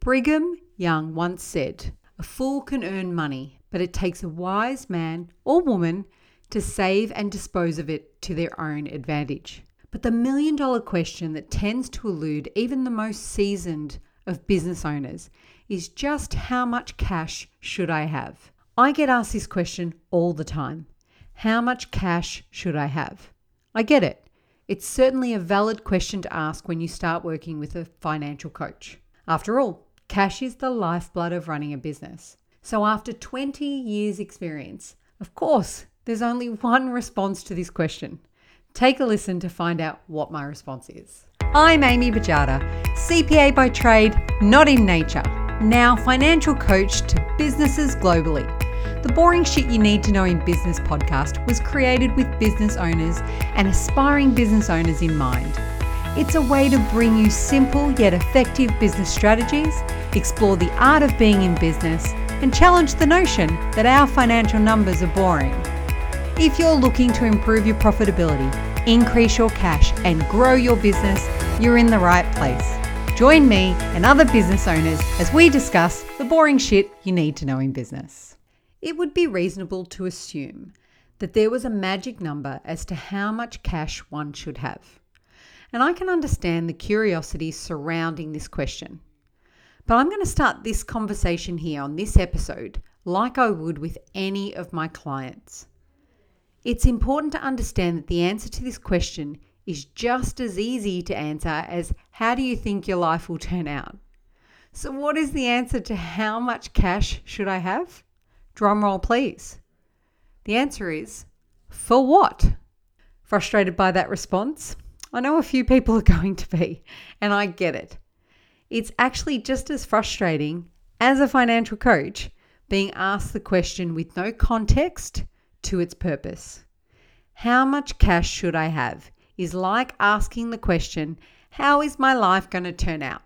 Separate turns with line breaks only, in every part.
Brigham Young once said, "A fool can earn money, but it takes a wise man or woman to save and dispose of it to their own advantage." But the million-dollar question that tends to elude even the most seasoned of business owners is just how much cash should I have? I get asked this question all the time. How much cash should I have? I get it. It's certainly a valid question to ask when you start working with a financial coach. After all, cash is the lifeblood of running a business. So after 20 years experience, of course, there's only one response to this question. Take a listen to find out what my response is. I'm Amy Bajada, CPA by trade, not in nature. Now financial coach to businesses globally. The Boring Shit You Need to Know in Business podcast was created with business owners and aspiring business owners in mind. It's a way to bring you simple yet effective business strategies, explore the art of being in business, and challenge the notion that our financial numbers are boring. If you're looking to improve your profitability, increase your cash, and grow your business, you're in the right place. Join me and other business owners as we discuss the boring shit you need to know in business. It would be reasonable to assume that there was a magic number as to how much cash one should have. And I can understand the curiosity surrounding this question. But I'm going to start this conversation here on this episode like I would with any of my clients. It's important to understand that the answer to this question is just as easy to answer as how do you think your life will turn out? So what is the answer to how much cash should I have? Drum roll, please. The answer is, for what? Frustrated by that response? I know a few people are going to be, and I get it. It's actually just as frustrating as a financial coach being asked the question with no context to its purpose. How much cash should I have is like asking the question, how is my life going to turn out?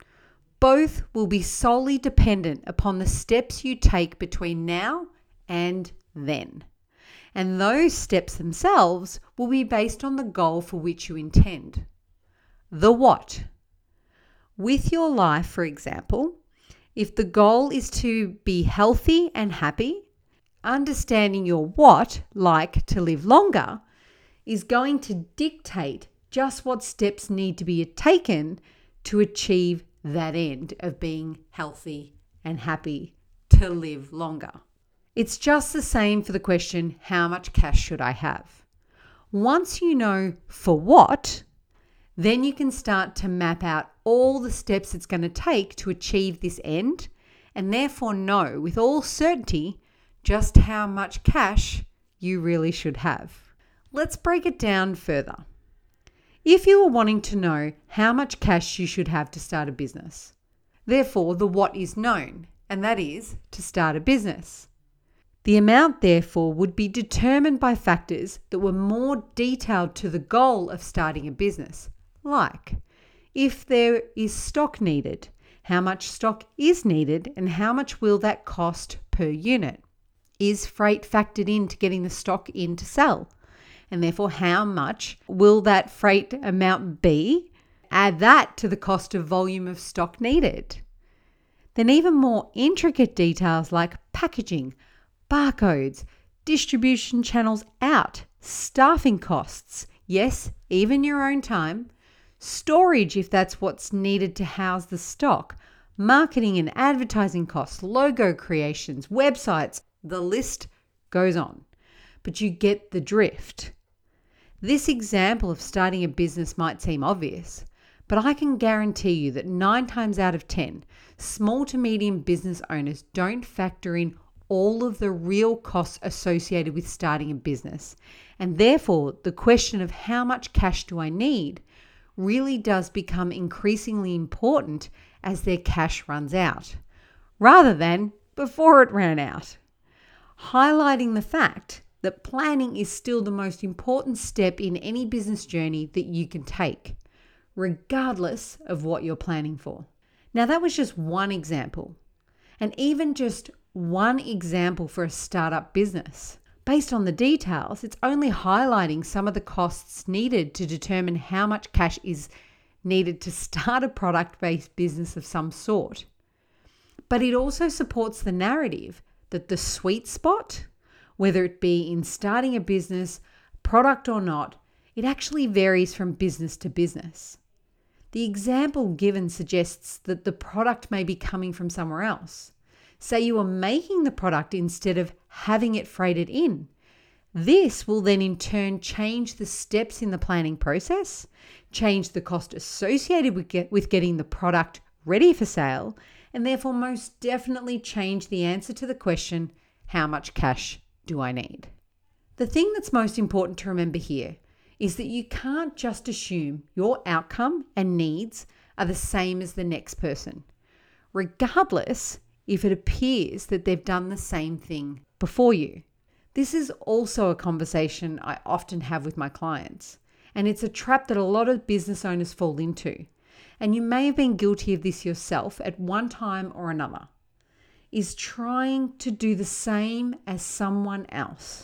Both will be solely dependent upon the steps you take between now and then. And those steps themselves will be based on the goal for which you intend. The what? With your life, for example, if the goal is to be healthy and happy, understanding your what, like to live longer, is going to dictate just what steps need to be taken to achieve that end of being healthy and happy to live longer. It's just the same for the question, how much cash should I have? Once you know for what, then you can start to map out all the steps it's going to take to achieve this end, and therefore know with all certainty just how much cash you really should have. Let's break it down further. If you are wanting to know how much cash you should have to start a business, therefore the what is known, and that is to start a business. The amount therefore would be determined by factors that were more detailed to the goal of starting a business, like if there is stock needed, how much stock is needed and how much will that cost per unit? Is freight factored into getting the stock in to sell? And therefore, how much will that freight amount be? Add that to the cost of volume of stock needed. Then even more intricate details like packaging, barcodes, distribution channels out, staffing costs, yes, even your own time, storage if that's what's needed to house the stock, marketing and advertising costs, logo creations, websites, the list goes on. But you get the drift. This example of starting a business might seem obvious, but I can guarantee you that 9 times out of 10, small to medium business owners don't factor in all of the real costs associated with starting a business. And therefore, the question of how much cash do I need really does become increasingly important as their cash runs out, rather than before it ran out. Highlighting the fact that planning is still the most important step in any business journey that you can take, regardless of what you're planning for. Now, that was just one example, and even just one example for a startup business. Based on the details, it's only highlighting some of the costs needed to determine how much cash is needed to start a product-based business of some sort. But it also supports the narrative that the sweet spot, whether it be in starting a business, product or not, it actually varies from business to business. The example given suggests that the product may be coming from somewhere else. Say you are making the product instead of having it freighted in. This will then in turn change the steps in the planning process, change the cost associated with getting the product ready for sale, and therefore most definitely change the answer to the question, how much cash do I need? The thing that's most important to remember here is that you can't just assume your outcome and needs are the same as the next person, regardless if it appears that they've done the same thing before you. This is also a conversation I often have with my clients, and it's a trap that a lot of business owners fall into. And you may have been guilty of this yourself at one time or another, is trying to do the same as someone else.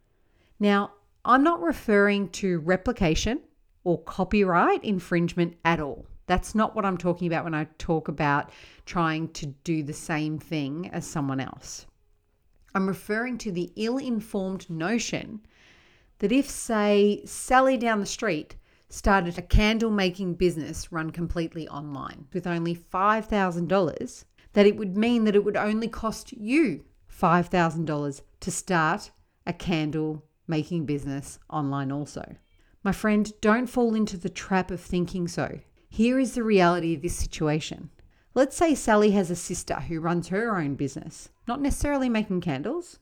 Now, I'm not referring to replication or copyright infringement at all. That's not what I'm talking about when I talk about trying to do the same thing as someone else. I'm referring to the ill-informed notion that if, say, Sally down the street started a candle making business run completely online with only $5,000, that it would mean that it would only cost you $5,000 to start a candle making business online also. My friend, don't fall into the trap of thinking so. Here is the reality of this situation. Let's say Sally has a sister who runs her own business, not necessarily making candles,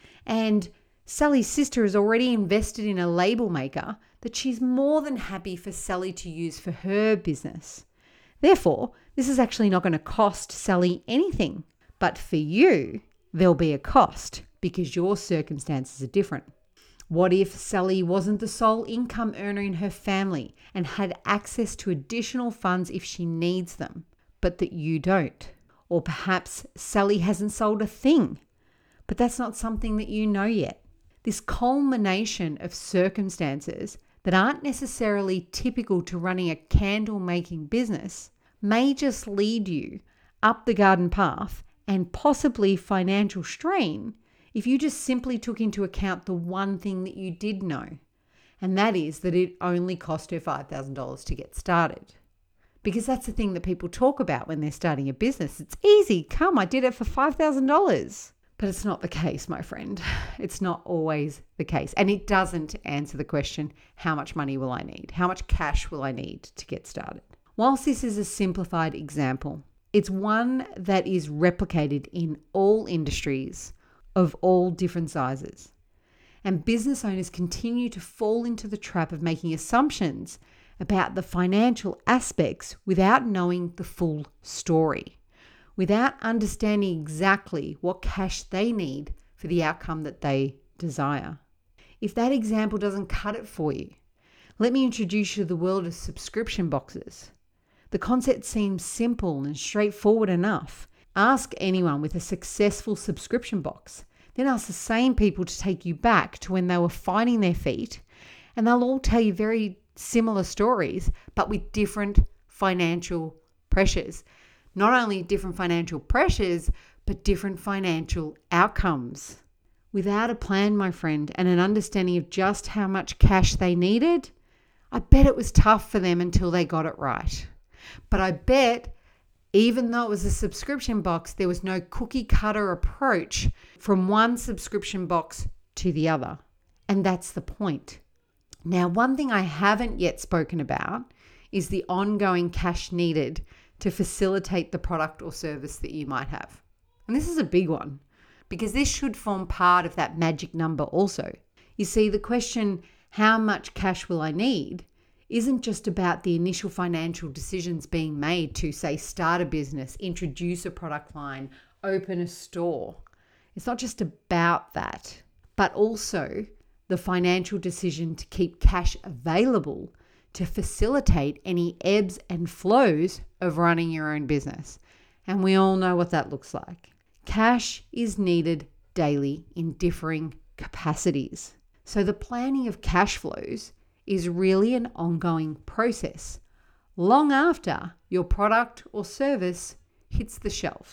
and Sally's sister has already invested in a label maker that she's more than happy for Sally to use for her business. Therefore, this is actually not going to cost Sally anything, but for you, there'll be a cost because your circumstances are different. What if Sally wasn't the sole income earner in her family and had access to additional funds if she needs them, but that you don't? Or perhaps Sally hasn't sold a thing, but that's not something that you know yet. This culmination of circumstances that aren't necessarily typical to running a candle-making business may just lead you up the garden path and possibly financial strain if you just simply took into account the one thing that you did know, and that is that it only cost her $5,000 to get started. Because that's the thing that people talk about when they're starting a business. It's easy. Come, I did it for $5,000. But it's not the case, my friend. It's not always the case. And it doesn't answer the question, how much money will I need? How much cash will I need to get started? Whilst this is a simplified example, it's one that is replicated in all industries of all different sizes. And business owners continue to fall into the trap of making assumptions about the financial aspects without knowing the full story, without understanding exactly what cash they need for the outcome that they desire. If that example doesn't cut it for you, let me introduce you to the world of subscription boxes. The concept seems simple and straightforward enough. Ask anyone with a successful subscription box. Then ask the same people to take you back to when they were finding their feet, and they'll all tell you very similar stories, but with different financial pressures. Not only different financial pressures, but different financial outcomes. Without a plan, my friend, and an understanding of just how much cash they needed, I bet it was tough for them until they got it right. But I bet even though it was a subscription box, there was no cookie cutter approach from one subscription box to the other. And that's the point. Now, one thing I haven't yet spoken about is the ongoing cash needed to facilitate the product or service that you might have. And this is a big one because this should form part of that magic number also. You see, the question, how much cash will I need, isn't just about the initial financial decisions being made to, say, start a business, introduce a product line, open a store. It's not just about that, but also the financial decision to keep cash available to facilitate any ebbs and flows of running your own business. And we all know what that looks like. Cash is needed daily in differing capacities. So the planning of cash flows is really an ongoing process long after your product or service hits the shelves.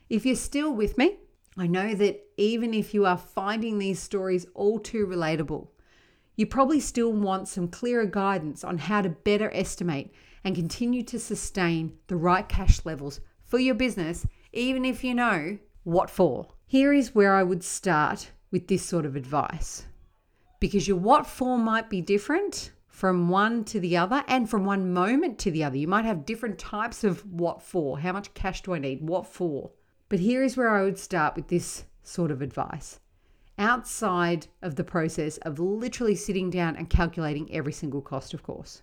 If you're still with me, I know that even if you are finding these stories all too relatable, you probably still want some clearer guidance on how to better estimate and continue to sustain the right cash levels for your business, even if you know what for. Here is where I would start with this sort of advice, because your what for might be different from one to the other and from one moment to the other. You might have different types of what for. How much cash do I need? What for? But here is where I would start with this sort of advice. Outside of the process of literally sitting down and calculating every single cost, of course,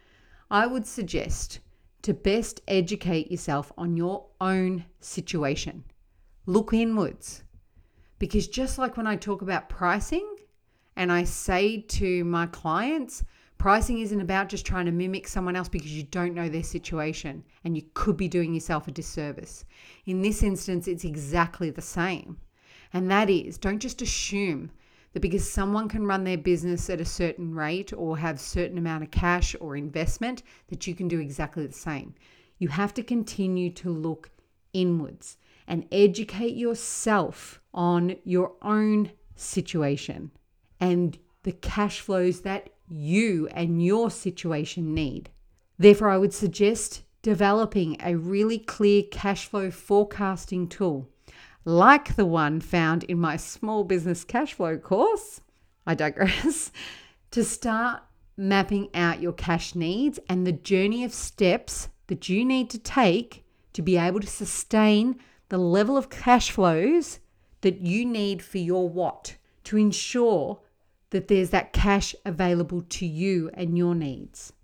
I would suggest to best educate yourself on your own situation. Look inwards. Because just like when I talk about pricing and I say to my clients, pricing isn't about just trying to mimic someone else because you don't know their situation and you could be doing yourself a disservice. In this instance, it's exactly the same. And that is, don't just assume that because someone can run their business at a certain rate or have a certain amount of cash or investment that you can do exactly the same. You have to continue to look inwards and educate yourself on your own situation and the cash flows that you and your situation need. Therefore, I would suggest developing a really clear cash flow forecasting tool like the one found in my small business cash flow course. I digress. To start mapping out your cash needs and the journey of steps that you need to take to be able to sustain the level of cash flows that you need for your what, to ensure that there's that cash available to you and your needs.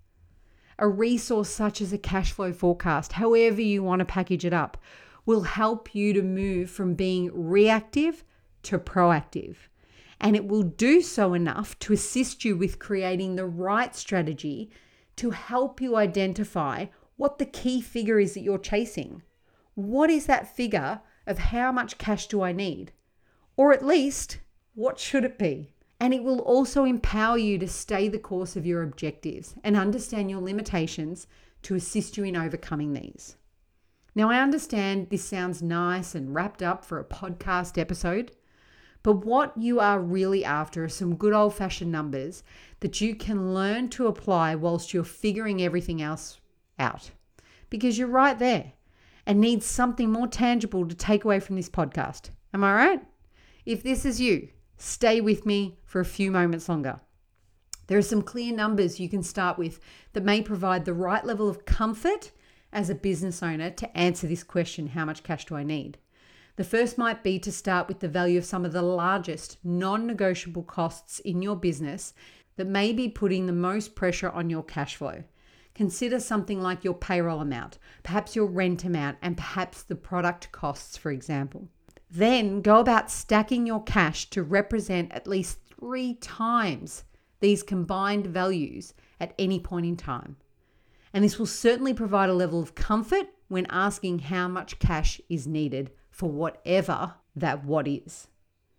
A resource such as a cash flow forecast, however you want to package it up, will help you to move from being reactive to proactive. And it will do so enough to assist you with creating the right strategy to help you identify what the key figure is that you're chasing. What is that figure of how much cash do I need? Or at least, what should it be? And it will also empower you to stay the course of your objectives and understand your limitations to assist you in overcoming these. Now, I understand this sounds nice and wrapped up for a podcast episode, but what you are really after are some good old-fashioned numbers that you can learn to apply whilst you're figuring everything else out. Because you're right there and need something more tangible to take away from this podcast. Am I right? If this is you, stay with me for a few moments longer. There are some clear numbers you can start with that may provide the right level of comfort as a business owner to answer this question, how much cash do I need? The first might be to start with the value of some of the largest non-negotiable costs in your business that may be putting the most pressure on your cash flow. Consider something like your payroll amount, perhaps your rent amount, and perhaps the product costs, for example. Then go about stacking your cash to represent at least 3 times these combined values at any point in time. And this will certainly provide a level of comfort when asking how much cash is needed for whatever that what is.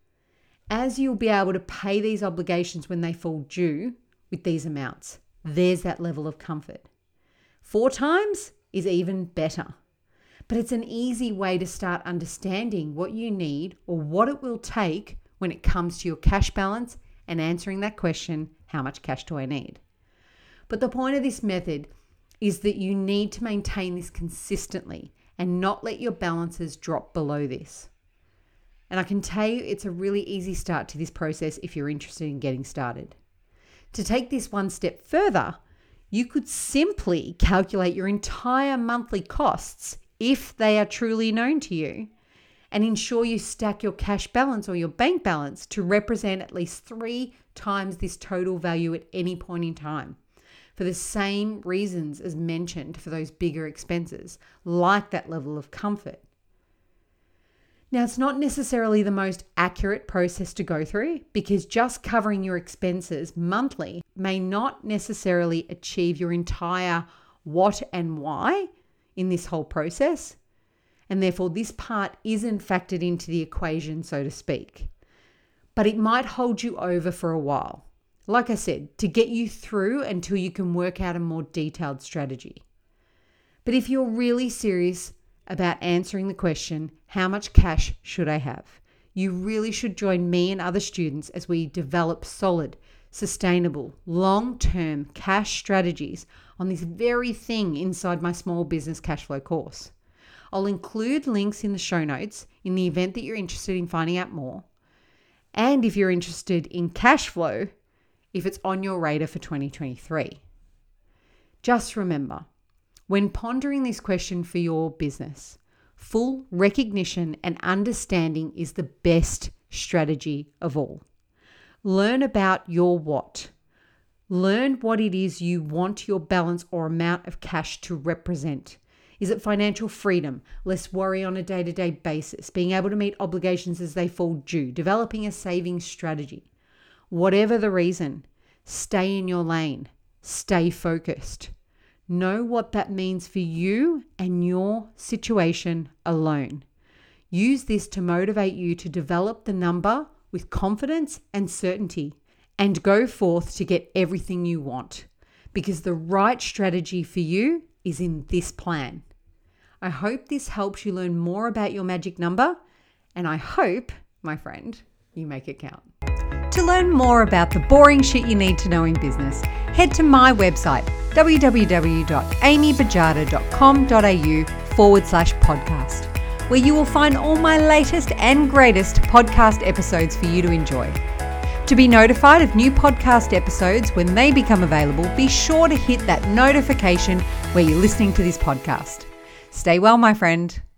As you'll be able to pay these obligations when they fall due with these amounts, there's that level of comfort. 4 times is even better. But it's an easy way to start understanding what you need or what it will take when it comes to your cash balance and answering that question, how much cash do I need? But the point of this method is that you need to maintain this consistently and not let your balances drop below this. And I can tell you it's a really easy start to this process if you're interested in getting started. To take this one step further, you could simply calculate your entire monthly costs if they are truly known to you and ensure you stack your cash balance or your bank balance to represent at least 3 times this total value at any point in time, for the same reasons as mentioned for those bigger expenses, like that level of comfort. Now, it's not necessarily the most accurate process to go through because just covering your expenses monthly may not necessarily achieve your entire what and why in this whole process. And therefore, this part isn't factored into the equation, so to speak. But it might hold you over for a while. Like I said, to get you through until you can work out a more detailed strategy. But if you're really serious about answering the question, how much cash should I have? You really should join me and other students as we develop solid, sustainable, long-term cash strategies on this very thing inside my small business cash flow course. I'll include links in the show notes in the event that you're interested in finding out more. And if you're interested in cash flow, if it's on your radar for 2023. Just remember, when pondering this question for your business, full recognition and understanding is the best strategy of all. Learn about your what. Learn what it is you want your balance or amount of cash to represent. Is it financial freedom, less worry on a day-to-day basis, being able to meet obligations as they fall due, developing a savings strategy? Whatever the reason, stay in your lane, stay focused. Know what that means for you and your situation alone. Use this to motivate you to develop the number with confidence and certainty and go forth to get everything you want, because the right strategy for you is in this plan. I hope this helps you learn more about your magic number, and I hope, my friend, you make it count. To learn more about the boring shit you need to know in business, head to my website, www.amybajada.com.au/podcast, where you will find all my latest and greatest podcast episodes for you to enjoy. To be notified of new podcast episodes when they become available, be sure to hit that notification where you're listening to this podcast. Stay well, my friend.